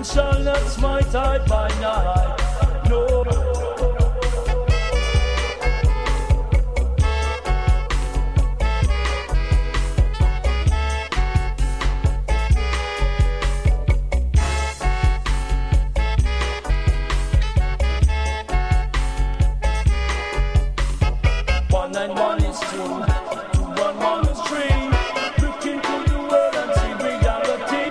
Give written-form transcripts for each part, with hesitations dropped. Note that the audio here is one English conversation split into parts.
shall not smite I by night. No. One and one is two, two and one is three. Look into the world and see reality.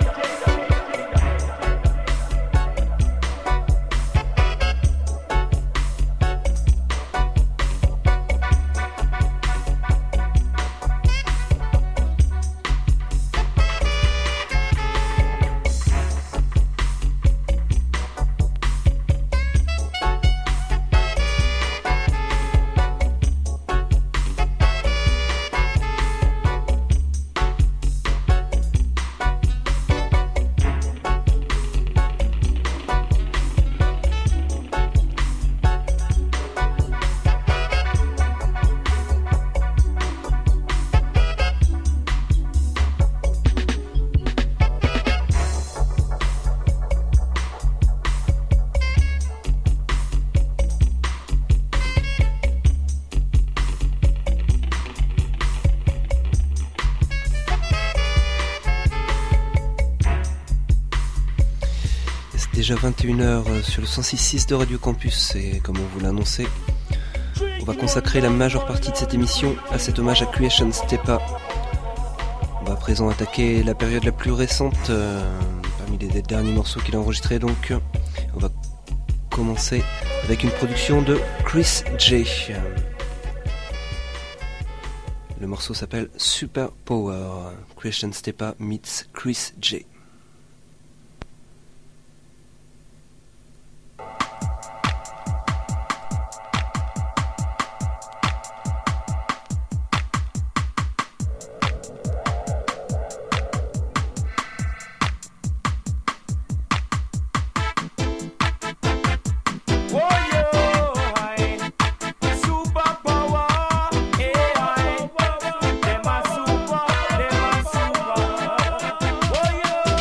Déjà 21h sur le 106.6 de Radio Campus et comme on vous l'a annoncé, on va consacrer la majeure partie de cette émission à cet hommage à Creation Stepa. On va à présent attaquer la période la plus récente parmi les derniers morceaux qu'il a enregistrés, donc on va commencer avec une production de Chris J. Le morceau s'appelle Super Power, Creation Stepa meets Chris J. Oh, yeah.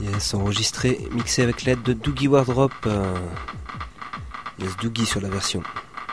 Yes, enregistré, mixé avec l'aide de Doogie Wardrop. Yes, Doogie sur la version.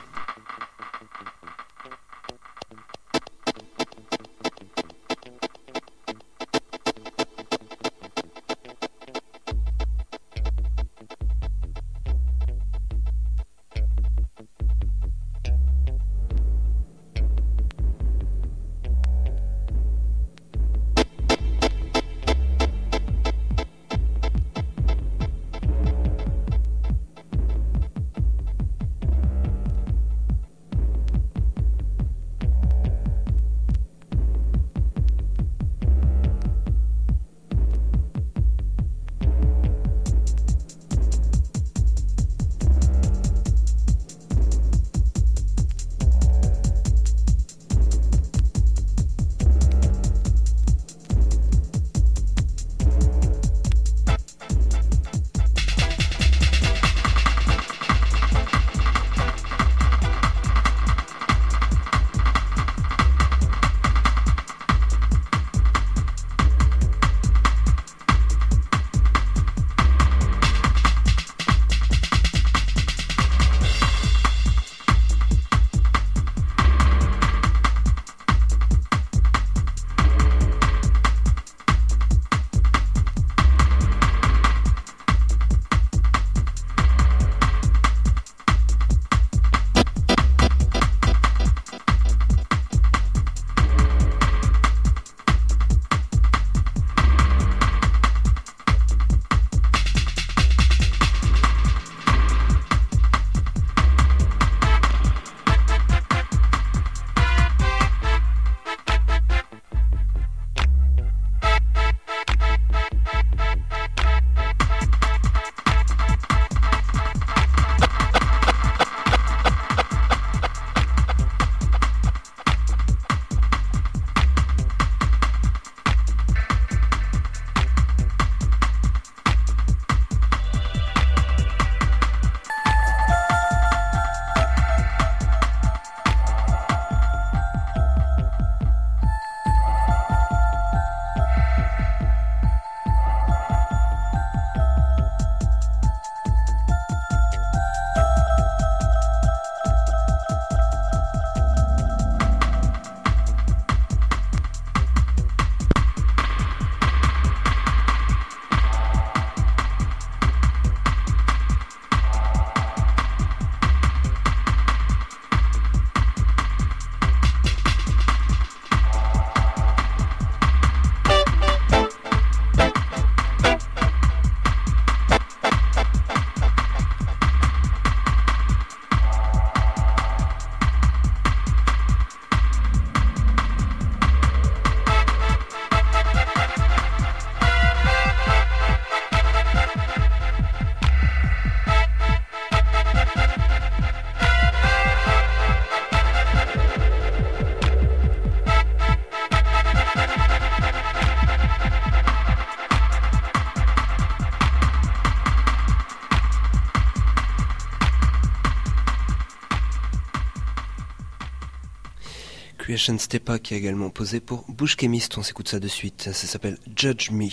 Creation Stepa qui a également posé pour Bush Chemist, on s'écoute ça de suite, ça s'appelle Judge Me.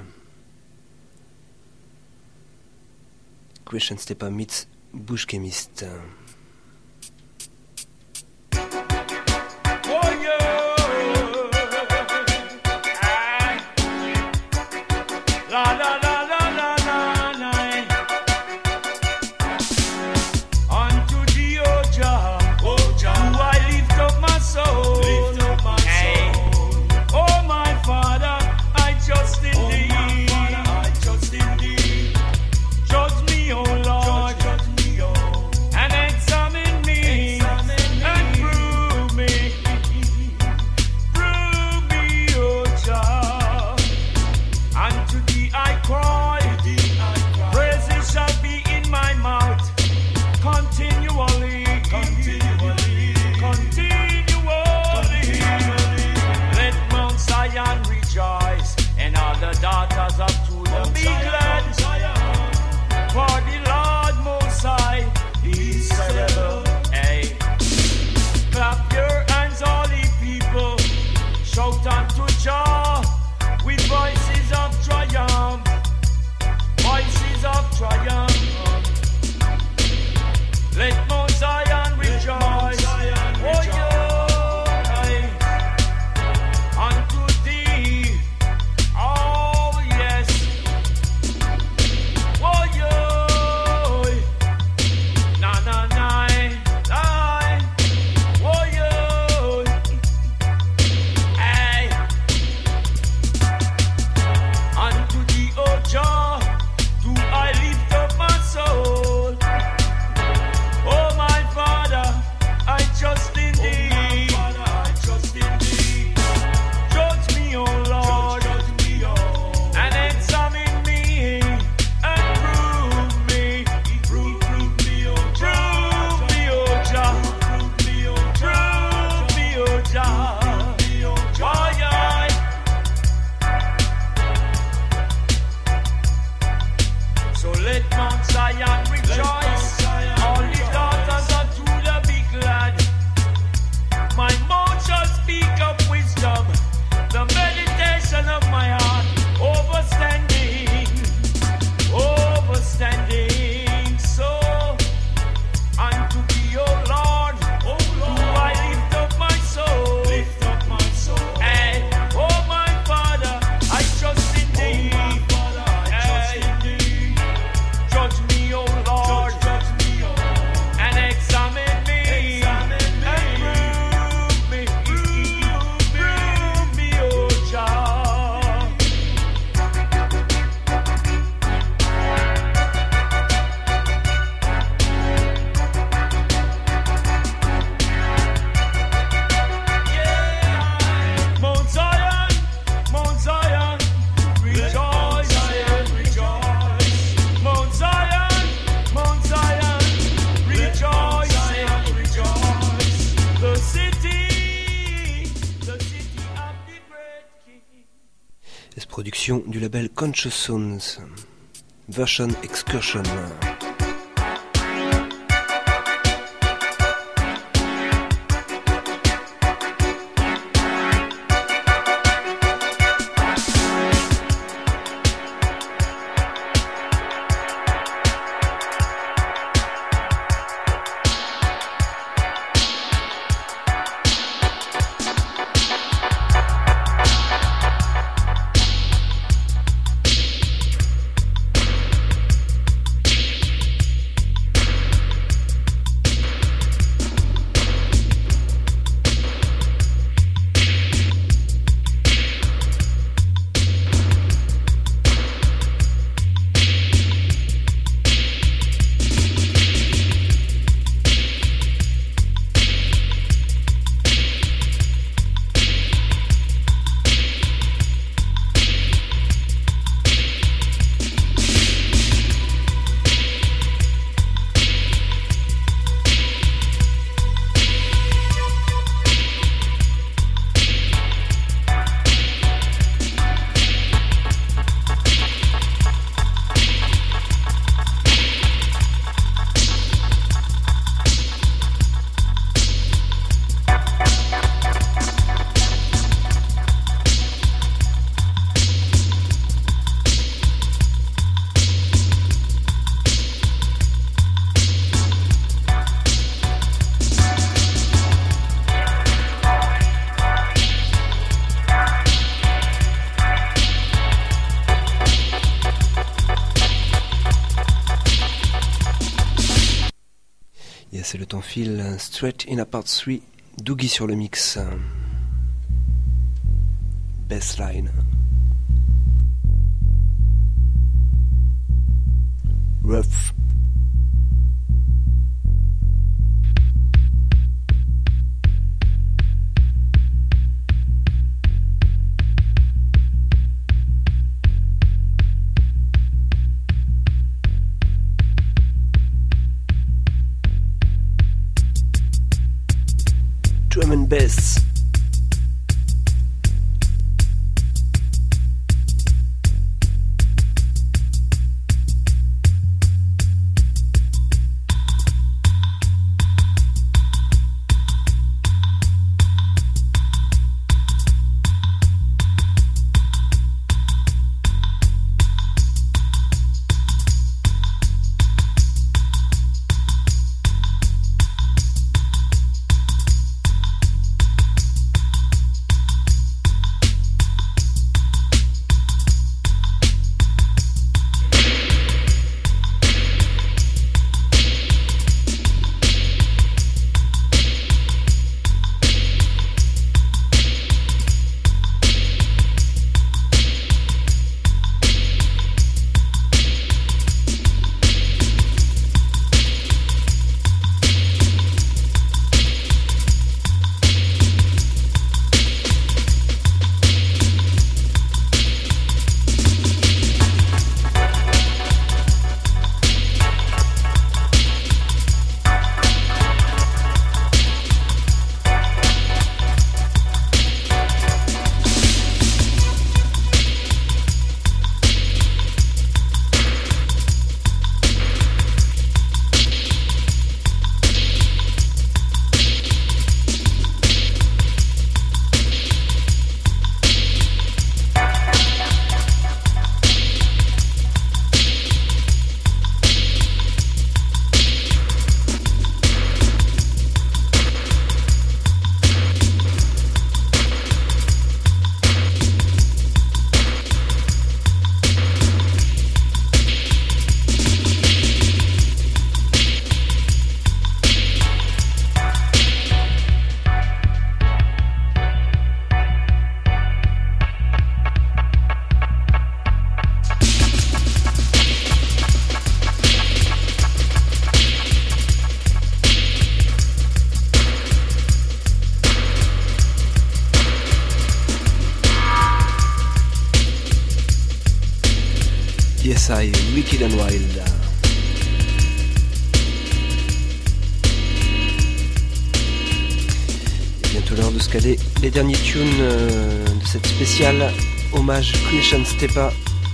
Creation Stepa meets Bush Chemist. Production du label Conscious Sounds, Version Excursion. C'est le temps file, Straight in a Part 3, Doogie sur le mix. Bassline. Rough. Drum and bass. Yes, I, Wicked and Wild. Bientôt l'heure de se caler les derniers tunes de cette spéciale hommage Creation Stepa.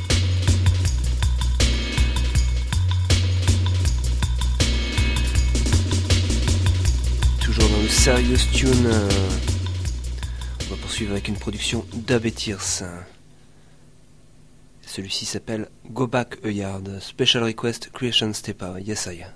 Toujours dans le serious tune, on va poursuivre avec une production d'Abetirs. Celui-ci s'appelle Go Back a Yard, Special Request Creation Stepa, Yes I.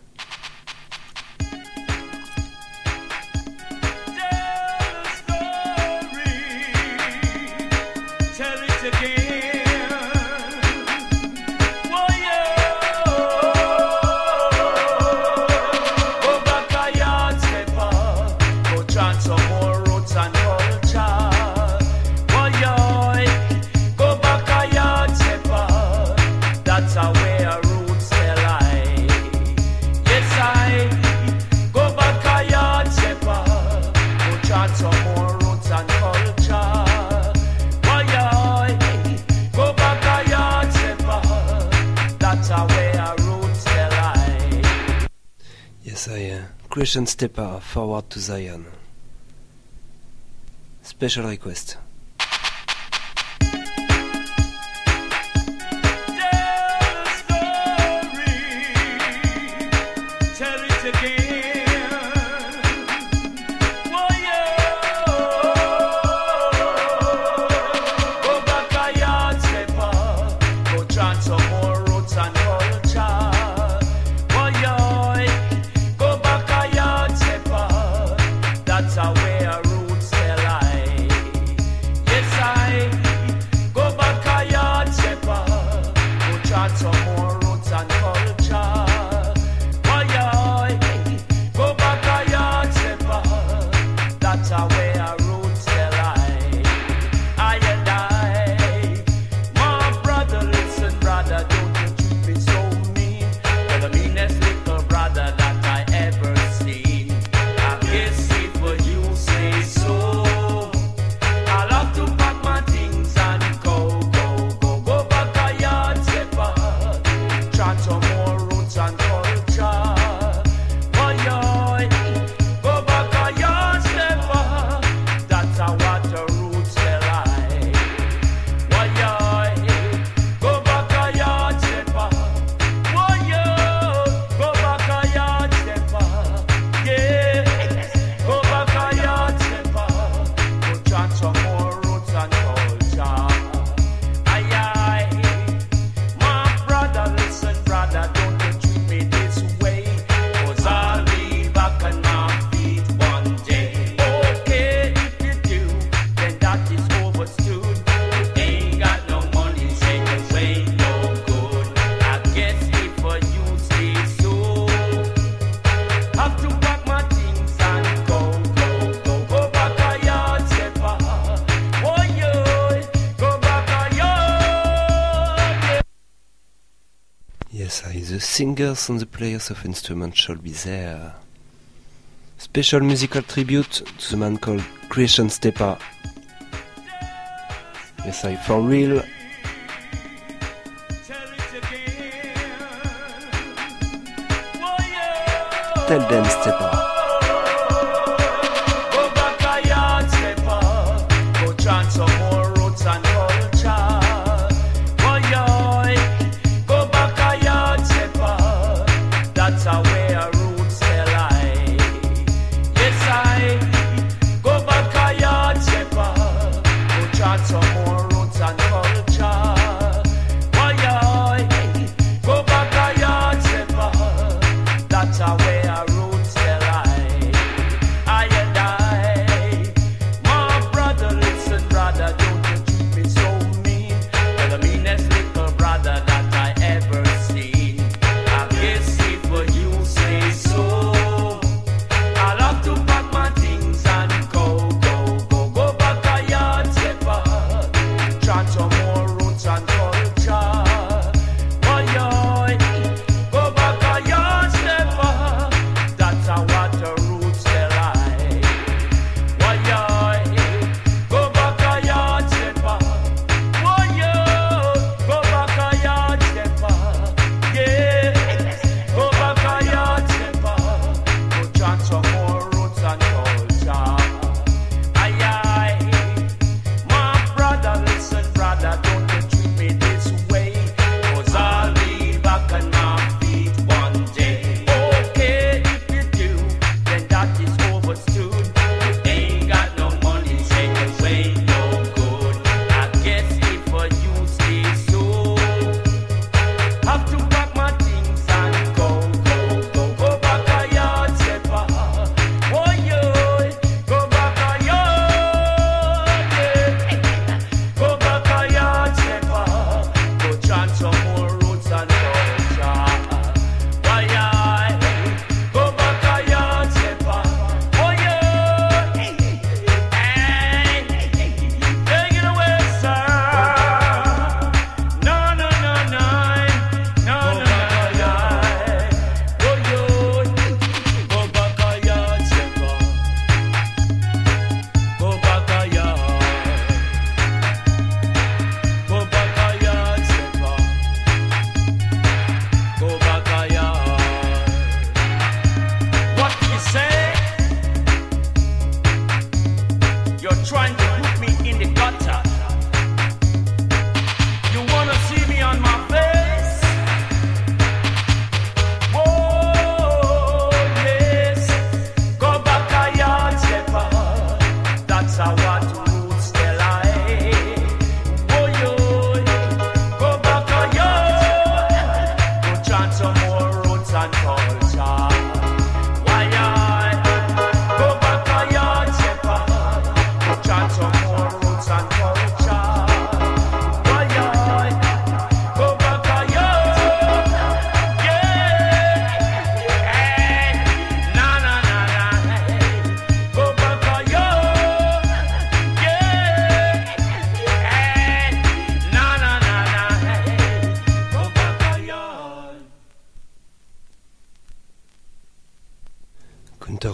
Creation Stepa, Forward to Zion. Special request. The singers and the players of instruments shall be there. Special musical tribute to the man called Creation Stepa. Yes, I, for real. Tell them Stepa. Go back a yard, Stepa. Go chant some more roots and culture. That's how way our roots tell I. Yes, I go back a yard, Stepa. Go chant some more roots and culture. Why, go back a yard, Stepa. That's how way our roots tell I.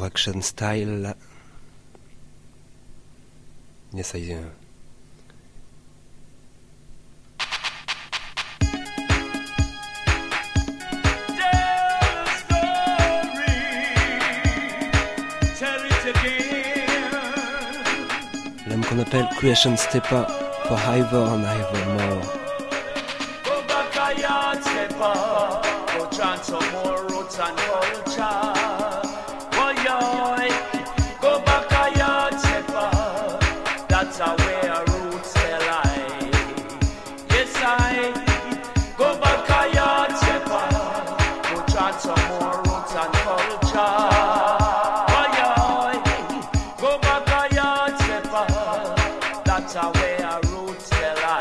Action Style. Yes, I do. L'homme qu'on appelle Creation Stepa for Ivor and Ivormore. Go back a yard, Stepa, go chant some more roots and culture. Oh, yeah, go back a yard, Stepa, that's how way our roots tell I. Yes, I go back a yard, Stepa, go chant some more roots and culture. Oh, yeah, go back a yard, Stepa, that's how way our roots tell I.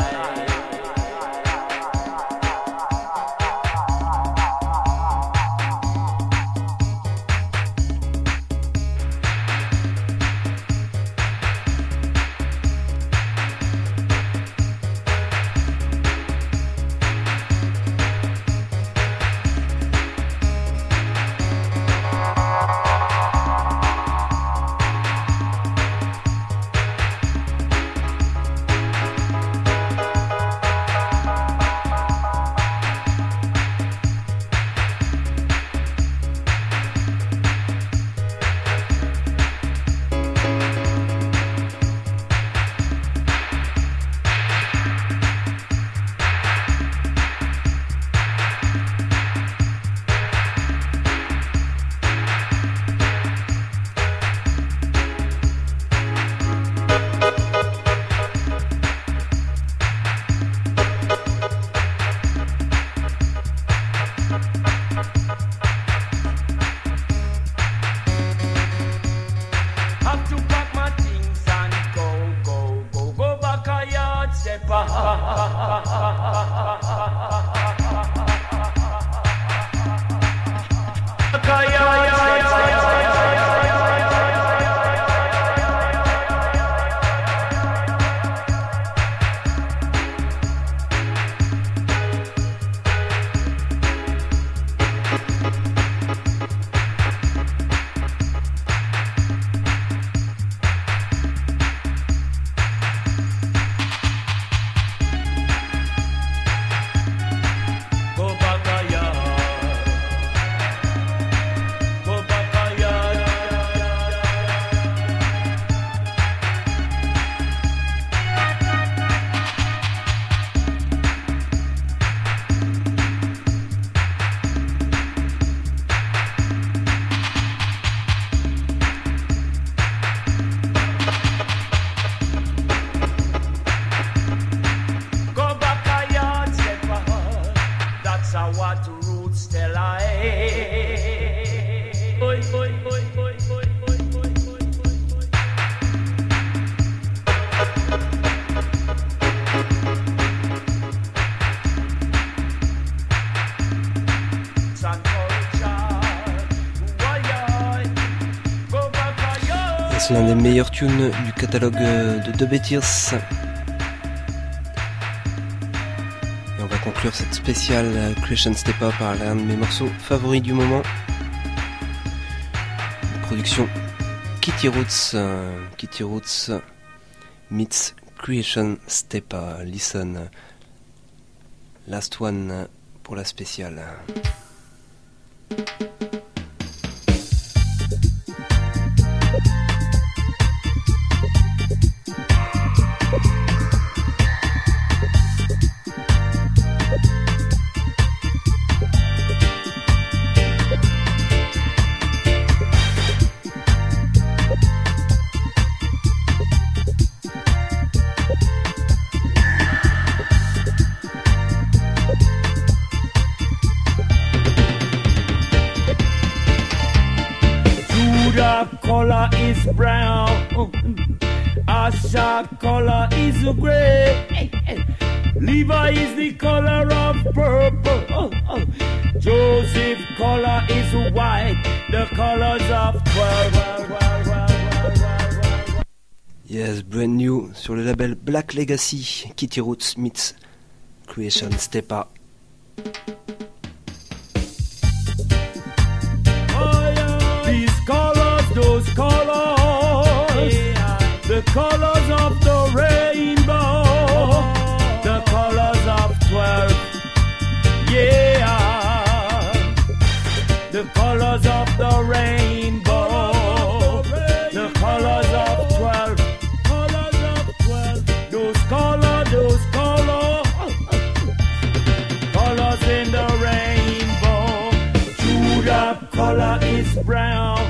Have to pack my things and go back a yard, Stepa. Back a yard, go back a yard. Go back a yard. Go back a yard, Stepa, that's how what roots tell I. Oi, oi, oi, oi, oi, oi, oi, oi, oi. San culture, go back a yard. C'est l'un des meilleurs tunes du catalogue de Dub Tears. Et on va conclure cette spéciale Creation Stepa par l'un de mes morceaux favoris du moment. Une production Kitty Roots meets Creation Stepa. Listen. Last one pour la spéciale. Judah color is brown, Asha color is gray, Levi is the color of purple, Joseph color is white, the colors of 12. Yes, brand new sur le label Black Legacy, Kitty Roots meets Creation Stepa. These colors colors of the rainbow, the colors of 12, yeah, the colors of the rainbow, the colors of 12, those colors, colors in the rainbow. Judah color is brown,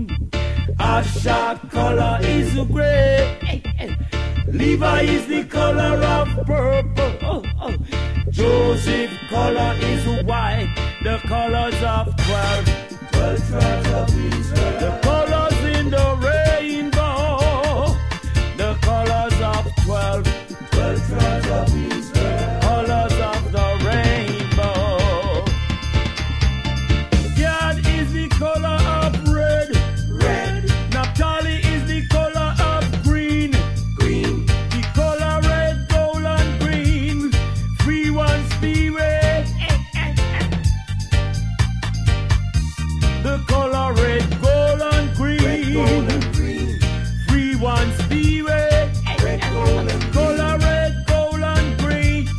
Asher color is gray, Levi is the color of purple, Joseph color is white, the colors of 12 tribes of Israel. The colors in the rainbow, the colors of 12 tribes of Israel. Colors of the rainbow. Gad is the color of red. Naphtali is the color of green. The color red, gold and green. Free one spirit. The color red, gold and green. Free one spirit. Color red, gold and green.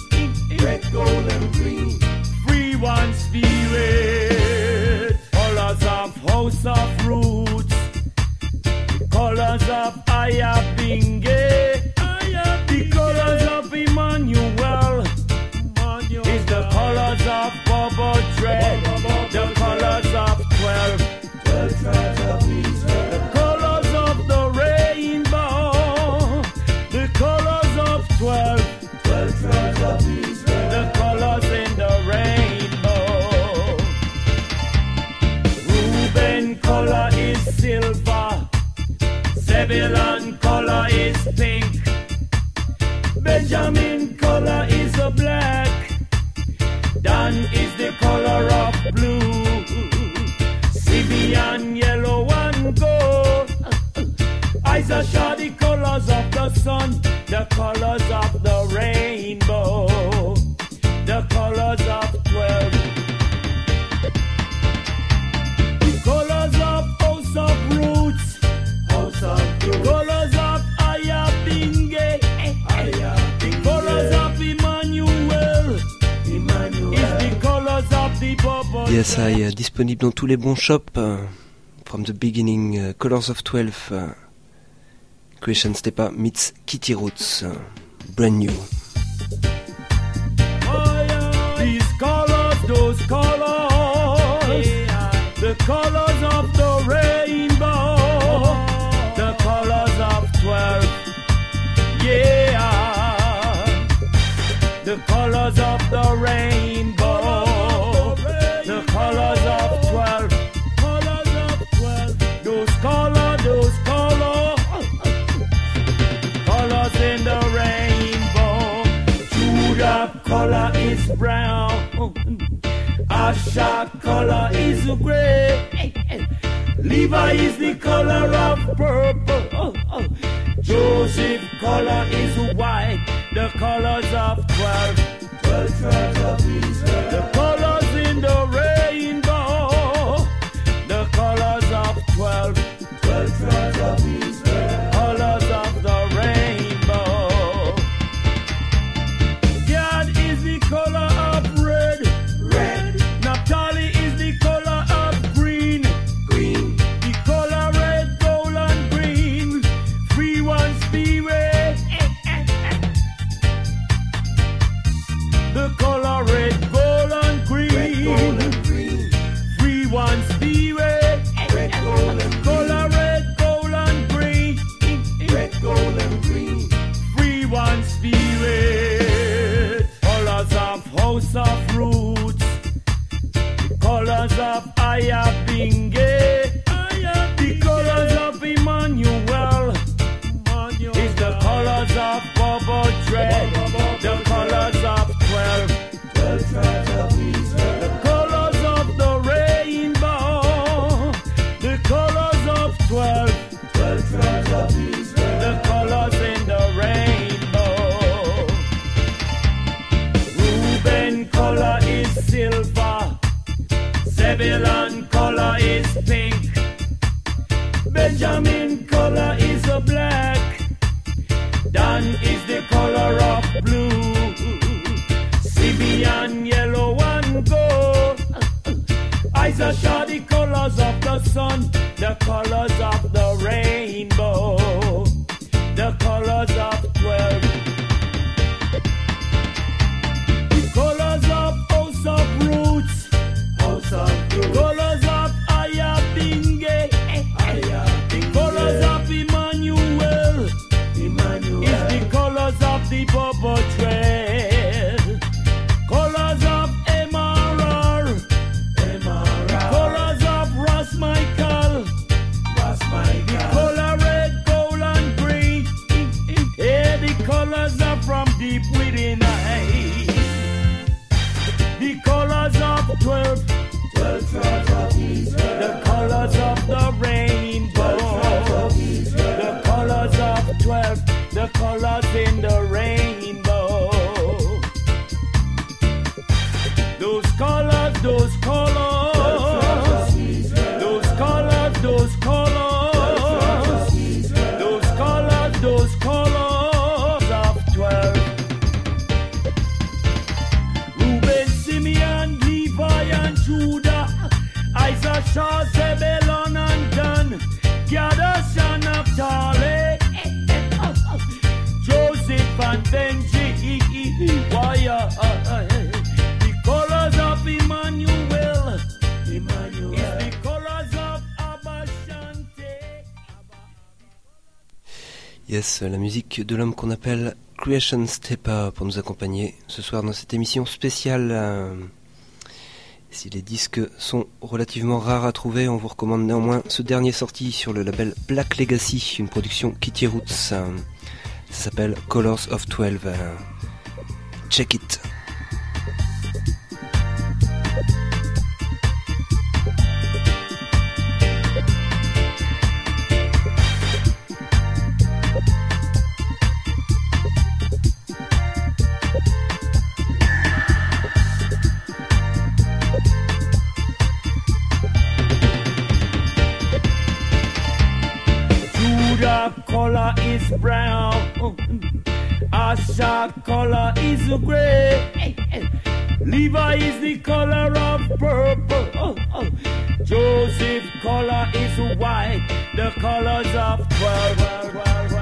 Free one spirit. Colors of house of roots. Colors of Ayabinge. The colors of Emmanuel. Is the colors of Bubble Dread. The colors of 12 tribes of Israel. The colors of the rainbow. The colors of 12 tribes of Israel. The colors in the rainbow. Reuben color is silver. Zebulun color is pink. Benjamin color is a black. Dan is the color of blue. Simeon yellow and gold. Issachar the colors of the sun. The colors of the rainbow. The colors of 12. The colors of house of roots. The colors of Ayabinge. The colors of Emmanuel. Is the colors of the bubble. Yes, I disponible dans tous les bons shops. From the beginning, Colors of 12, Creation Stepa meets Kitty Roots, brand new. These colors, those colors, the colors of the rainbow, the colors of 12, yeah, the colors of the rainbow, the colors of 12, those colors, colors in the rainbow. Judah color is brown, Asher color is gray, Levi is the color of purple, Joseph color is white, the colors of 12 tribes of Israel. The colors in the rainbow, the colors of 12 tribes of Israel. Colors of the rainbow. Gad is the color of red. Naphtali is the color of green. The color red, gold and green. Free one spirit. The color red, gold and green. Free one spirit. Color red, gold and green. Free one spirit. Colors of house of roots. Colors of Ayabinge. The colors of Emmanuel. Is the colors of Bubble Dread. The colors of 12 tribes of Israel. The colors of the rainbow. The colors of 12 tribes of Israel. The colors in the rainbow. Reuben color is silver. Zebulun color is pink. Benjamin color is a black. colors of the rainbow, the colors of 12. The colors of House of Roots, colors of Ayabinge, the colors of Emmanuel, is the colors of the Bubba Trail, colors of MRR, colors of Ross Michael, the color red, gold and green, yeah, the colors are from deep within I. The colors of 12, the colors of the rainbow, the colors of 12, the colors in the rainbow. Those colors, those colors, those colors, those colors, those colors, those colors of 12. Reuben, Simeon, Levi and Judah, Isaac, Shaw, Zebulun and Dan, Gad, Asher, Naphtali, Joseph and Benji, the colors of Emmanuel, is the colors of Abba Shante. Yes, la musique de l'homme qu'on appelle Creation Stepa pour nous accompagner ce soir dans cette émission spéciale. Si les disques sont relativement rares à trouver, on vous recommande néanmoins ce dernier sorti sur le label Black Legacy, une production Kitty Roots. Ça s'appelle Colors of 12. Check it. Color is brown, Asher color is gray, Levi is the color of purple, Joseph color is white, the colors of 12.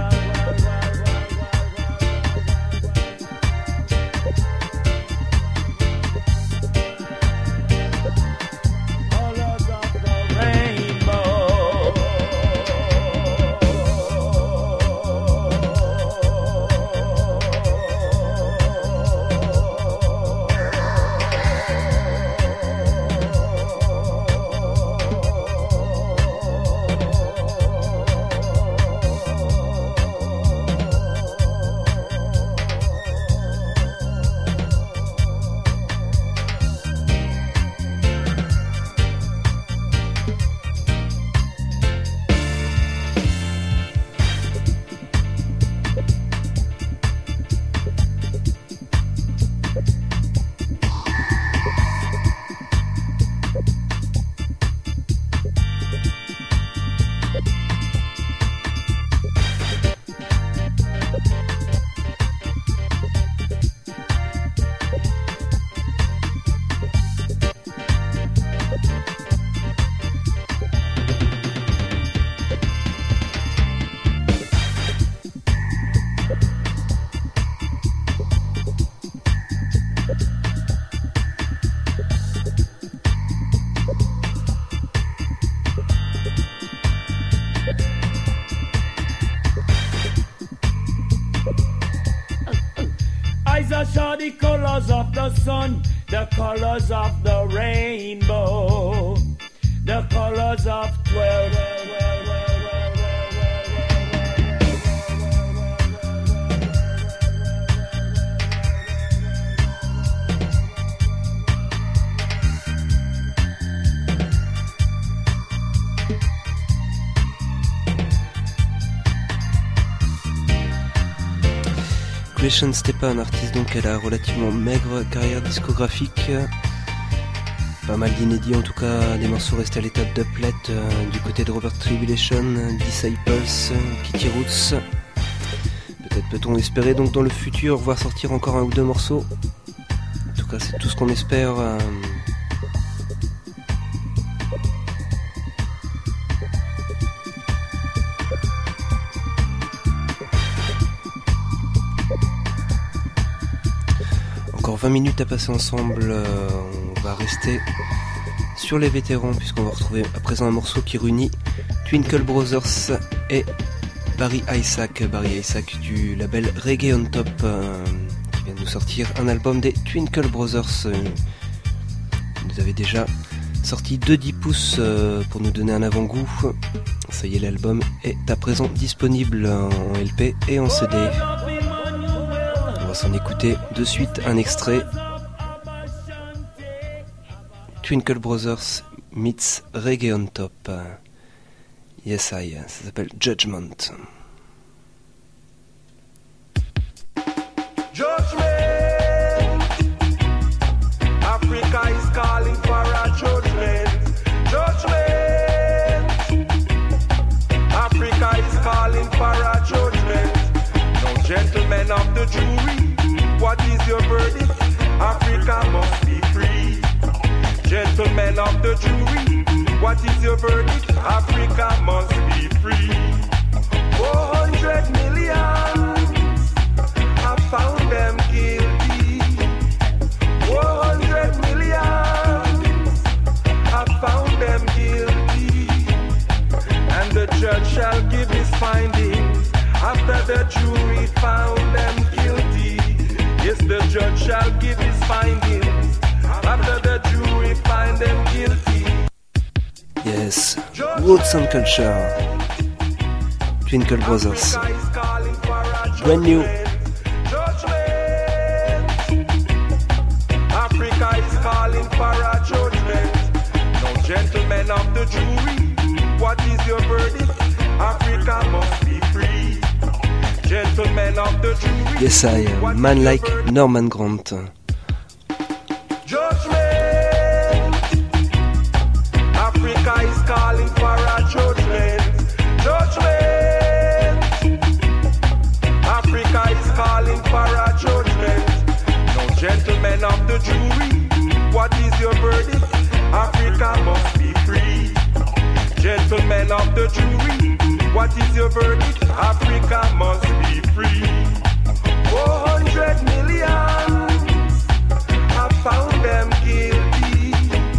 Saw the colors of the sun, the colors of the rainbow, the colors of 12. Creation Stepa, un artiste donc à la relativement maigre carrière discographique, pas mal d'inédits en tout cas, des morceaux restés à l'état de dubplate du côté de Robert Tribulation, Disciples, Kitty Roots. Peut-être peut-on espérer donc dans le futur voir sortir encore un ou deux morceaux. En tout cas c'est tout ce qu'on espère. 20 minutes à passer ensemble. On va rester sur les vétérans puisqu'on va retrouver à présent un morceau qui réunit Twinkle Brothers et Barry Isaac du label Reggae on Top qui vient de nous sortir un album des Twinkle Brothers. Ils nous avaient déjà sorti 2 10 pouces pour nous donner un avant-goût. Ça y est, l'album est à présent disponible en LP et en CD. On va s'en écouter de suite un extrait. Twinkle Brothers meets Reggae on Top. Yes I, ça s'appelle Judgment. Judgment. Africa is calling for a judgment. Judgment. Africa is calling for a judgment. No gentlemen of the jury, what is your verdict? Africa must be free. Gentlemen of the jury, what is your verdict? Africa must be free. 400 million have found them guilty. 400 million have found them guilty. And the judge shall give his findings after the jury found them guilty. Yes, the judge shall give his findings after the jury find them guilty. Yes, Roots and Culture, Twinkle Brothers, brand new. Africa is calling for a judgment. No gentlemen of the jury, what is your verdict? Africa must be free. Gentlemen of the jury, Yes I, man like Norman Grant. Africa is calling for a judgment. Judgment. Africa is calling for a judgment. No gentlemen of the jury, what is your verdict? Africa must be free. Gentlemen of the jury, what is your verdict? Africa must be free. 400 million have found them guilty.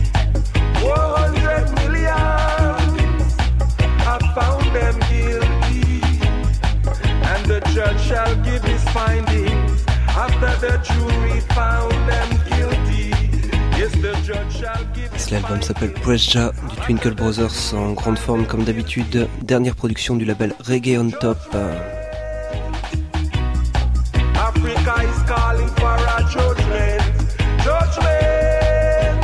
400 million have found them guilty. And the judge shall give his findings after the jury found them guilty. Yes, the judge shall give his L'album s'appelle Press Ja du Twinkle Brothers en grande forme comme d'habitude. Dernière production du label Reggae on Top. Africa is calling for a judgment. Judgment.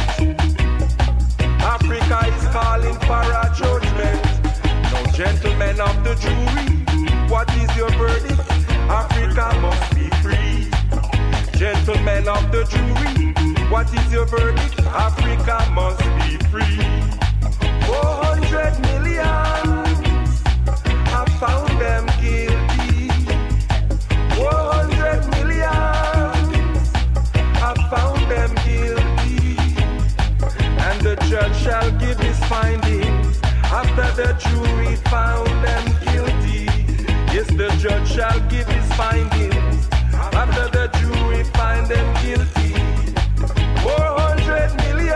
Africa is calling for a judgment. No gentlemen of the jury, what is your verdict? Africa must be free. Gentlemen of the jury, what is your verdict? Africa must be free. 400 million have found them guilty. 400 million have found them guilty. And the judge shall give his findings after the jury found them guilty. Yes, the judge shall give his findings after the jury find them guilty. 400 million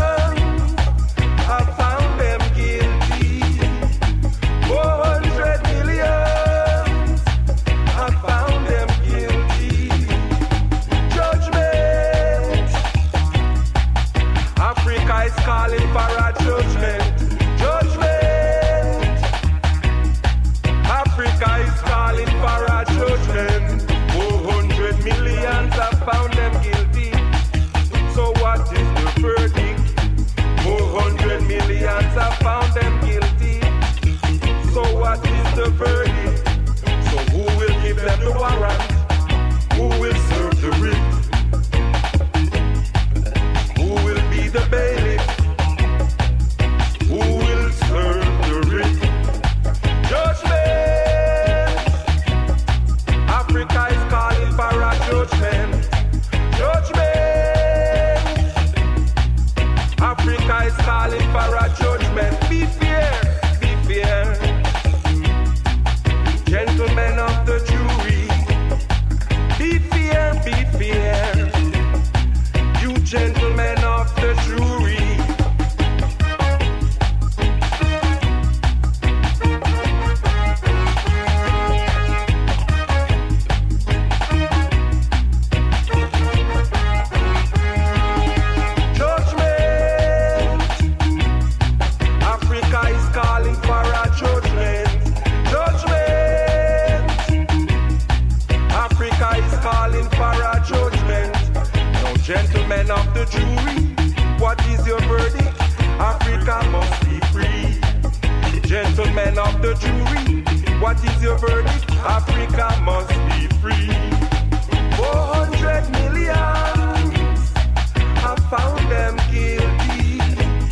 have found them guilty. 400 million have found them guilty. Judgment. Africa is calling for a judgment. Judgment. Africa is calling for a judgment. 400 millions have found them guilty. So what is the verdict? 400 millions have found them guilty. So what is the verdict? So who will give them the warrant? Who will serve the writ? Who will be the bailiff? gentlemen of the jury. Gentlemen of the jury, what is your verdict? Africa must be free. Gentlemen of the jury, what is your verdict? Africa must be free. 400 millions have found them guilty.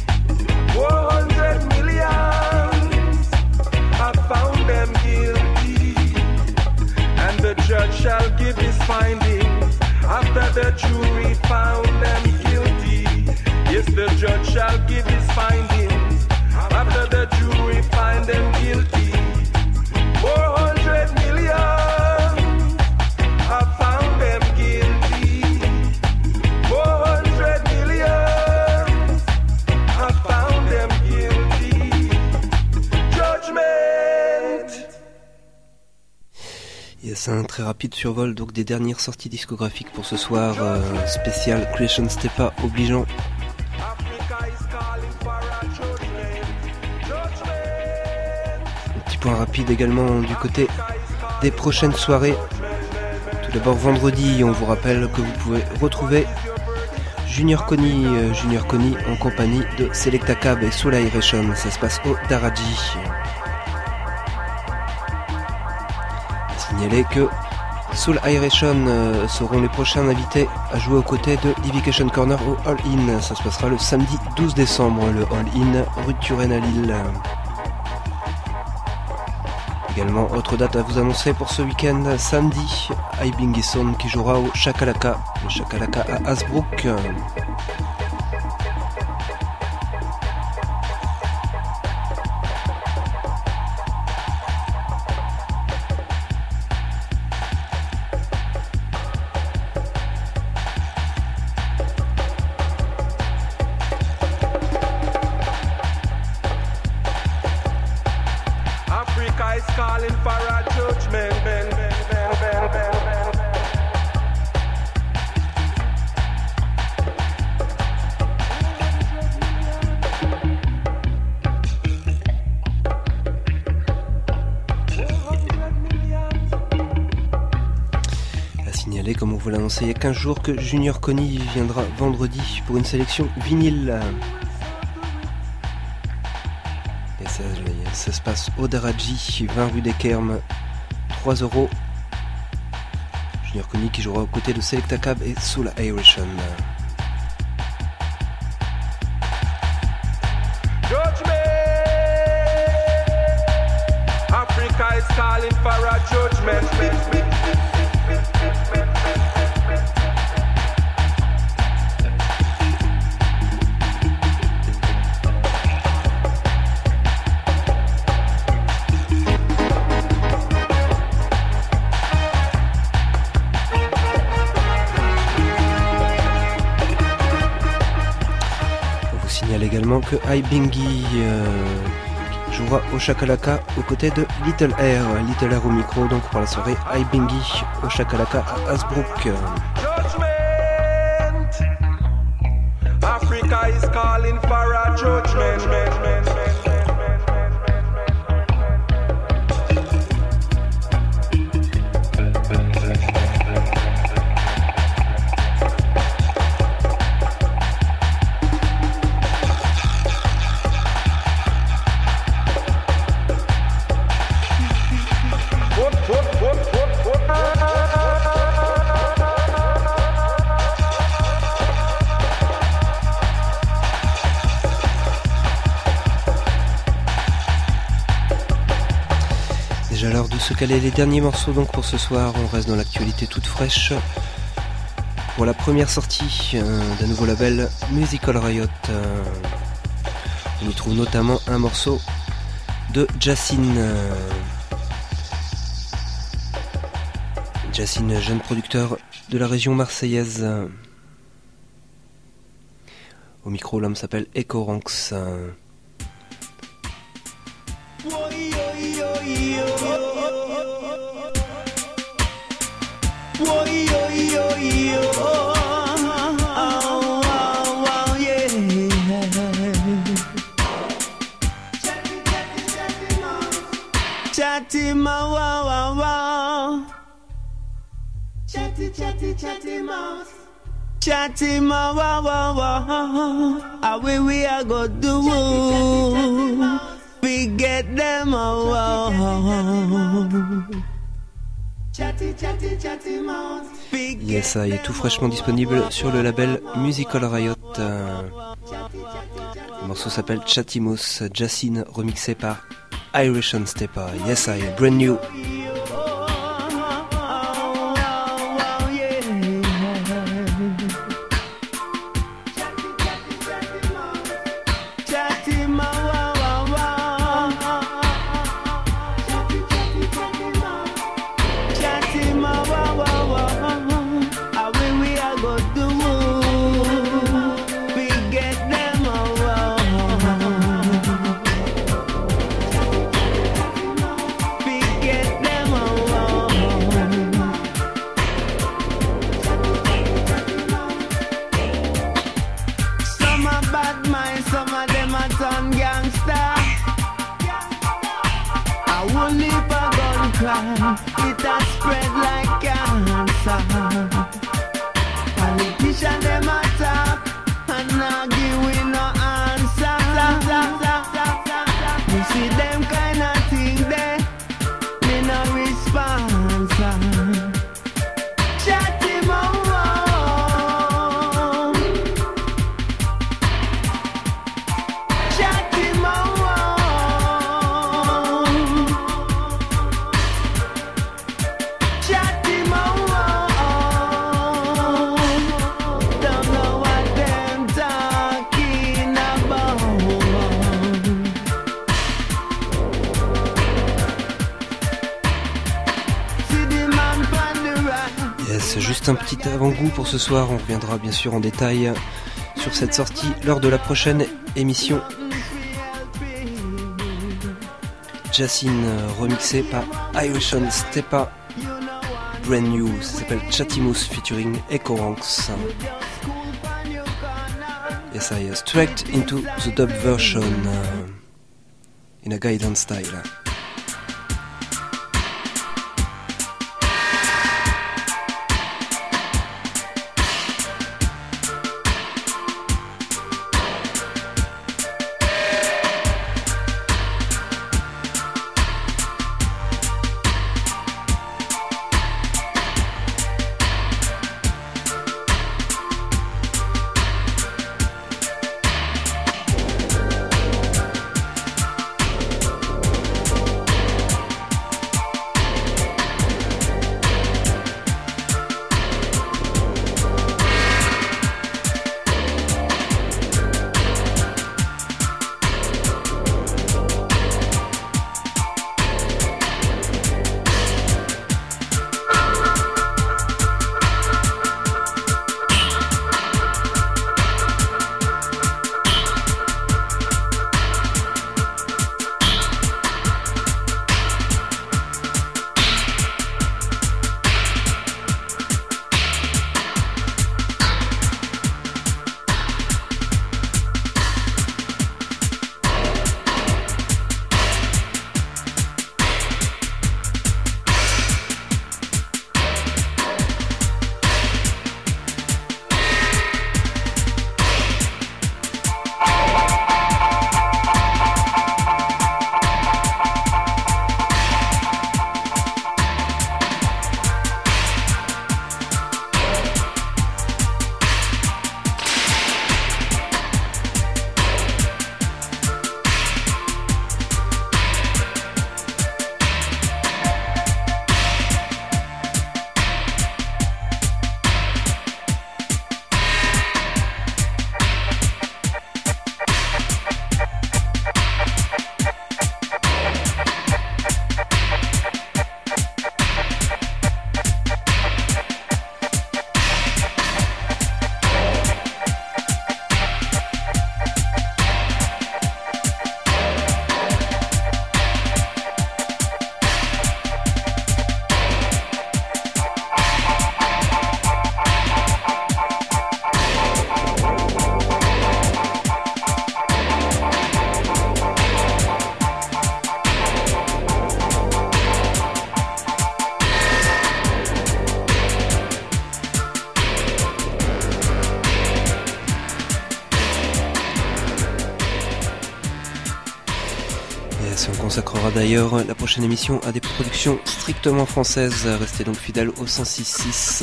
400 millions have found them guilty. And the judge shall give his findings after the jury found them guilty. Yes, the judge shall give his findings after the jury find them guilty. 400 million have found them guilty. 400 million have found them guilty. Judgment. Yes, un très rapide survol donc des dernières sorties discographiques pour ce soir, spécial Creation Stepa obligeant. Un petit point rapide également du côté des prochaines soirées. Tout d'abord vendredi, on vous rappelle que vous pouvez retrouver Junior Connie en compagnie de Selecta Cab et Soul Aeration. Ça se passe au Daraji. Signaler que Soul Aeration seront les prochains invités à jouer aux côtés de Divication Corner au All In. Ça se passera le samedi 12 décembre, le All In rue de Turenne à Lille. Également, autre date à vous annoncer pour ce week-end, samedi, Ibingison qui jouera au Shakalaka, le Shakalaka à Hasbrook. Comme on vous l'a annoncé il y a 15 jours, que Junior Connie viendra vendredi pour une sélection vinyle. Et ça se passe au Daraji, 20 rue des Kermes, 3 €. Junior Connie qui jouera aux côtés de Selecta Cab et Soul Aeration. Africa is calling for a judgment. Également que Ibingi jouera au Shakalaka aux côtés de Little Air au micro donc pour la soirée Ibingi au Shakalaka à Hasbrook. Africa is calling for a judgment. Déjà l'heure de se caler les derniers morceaux donc pour ce soir. On reste dans l'actualité toute fraîche pour la première sortie d'un nouveau label, Musical Riot. On y trouve notamment un morceau de Jacine. Jacine, jeune producteur de la région marseillaise. Au micro, l'homme s'appelle Echo Ranks. Chatty ma wow wow wow. Chatty chatty chatty mouse. Chatty ma wow wow wow. Away we are go do. We get them a wow. Chatty chatty chatty mouse. Yes, ça est tout fraîchement disponible sur le label Musical Riot. Le morceau s'appelle Chatty Mouse, Jacine remixé par Irish and Steppa. Yes, I brand new. It has spread like cancer. Politicians them attack and not give we no answer. You see them kind of thing there, me no response. Chat him out, chat him out. C'est juste un petit avant-goût pour ce soir. On reviendra bien sûr en détail sur cette sortie lors de la prochaine émission. Jacine remixée par Irish and Steppa, brand new. Ça s'appelle Chatty Mouse featuring Echo Ranks. Yes, I straight into the dub version in a guidance style. Si on consacrera d'ailleurs la prochaine émission à des productions strictement françaises. Restez donc fidèles au 106.6.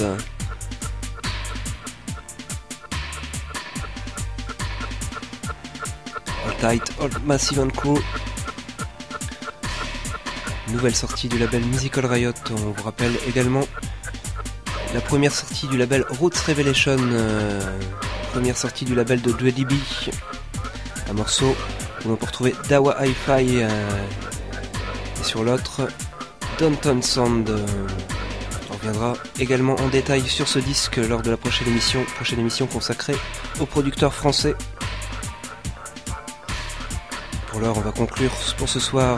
All Tight, All Massive and Crew. Nouvelle sortie du label Musical Riot. On vous rappelle également la première sortie du label Roots Revelation. Première sortie du label de Dreddy B. Un morceau où l'on peut retrouver Dawa Hi-Fi et sur l'autre Downtown Sound. On reviendra également en détail sur ce disque lors de la prochaine émission consacrée aux producteurs français. Pour l'heure, on va conclure pour ce soir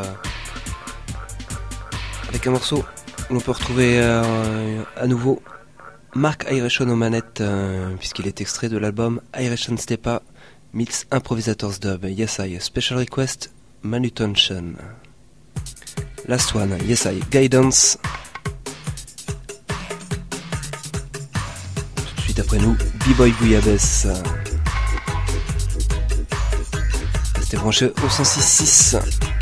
avec un morceau où l'on peut retrouver à nouveau Mark Irishon aux manettes puisqu'il est extrait de l'album Irishon Stepa Meets Improvisators Dub. Yes I, Special Request, Manutention. Last one, Yes I, Guidance. Tout de suite après nous, B-Boy Bouillabaisse. Restez branchés au 106.6.